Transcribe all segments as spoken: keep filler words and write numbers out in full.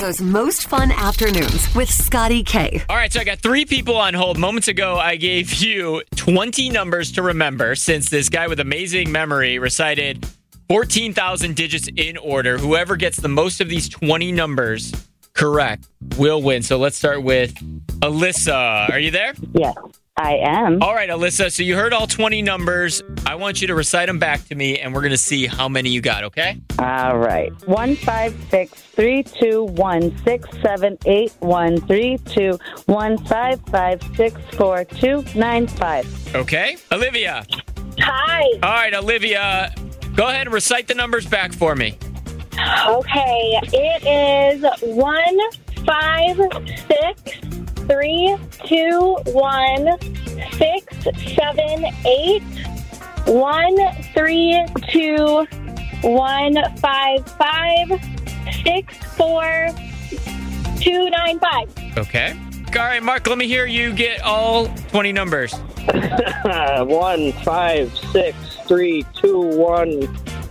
Chicago's most fun afternoons with Scotty K. All right, so I got three people on hold. Moments ago, I gave you twenty numbers to remember since this guy with amazing memory recited fourteen thousand digits in order. Whoever gets the most of these twenty numbers correct will win. So let's start with Alyssa. Are you there? Yes, I am. All right, Alyssa. So you heard all twenty numbers. I want you to recite them back to me, and we're going to see how many you got, okay? All right. One, five, six, three, two, one, six, seven, eight, one, three, two, one, five, five, six, four, two, nine, five. Okay. Olivia. Hi. All right, Olivia. Go ahead and recite the numbers back for me. Okay, it is one, five, six, three, two, one, six, seven, eight, one, three, two, one, five, five, six, four, two, nine, five. Okay. All right, Mark, let me hear you get all twenty numbers. One, five, six, three, two, one,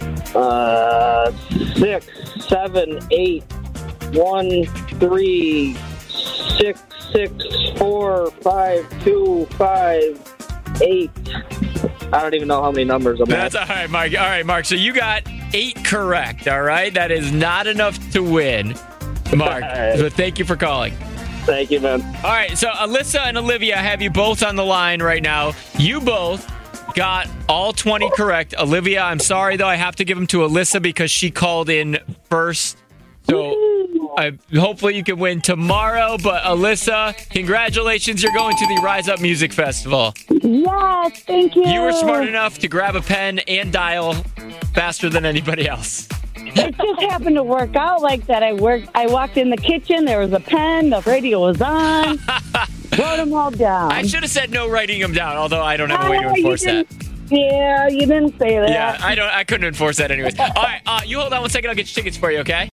uh, six, seven, eight, one, three, six, six, four, five, two, five, eight. I don't even know how many numbers I'm That's at. all right, Mark. All right, Mark. So you got eight correct, all right? That is not enough to win, Mark. So thank you for calling. Thank you, man. All right, so Alyssa and Olivia, I have you both on the line right now. You both got all twenty correct. Olivia, I'm sorry, though. I have to give them to Alyssa because she called in first. So I, hopefully you can win tomorrow. But Alyssa, congratulations. You're going to the Rise Up Music Festival. Yes, thank you. You were smart enough to grab a pen and dial faster than anybody else. It just happened to work out like that. I worked. I walked in the kitchen. There was a pen. The radio was on. Wrote them all down. I should have said no writing them down, although I don't have a way to Oh, you enforce that. didn't- Yeah, you didn't say that. Yeah, I don't. I couldn't enforce that anyways. All right, uh, you hold on one second. I'll get your tickets for you, okay?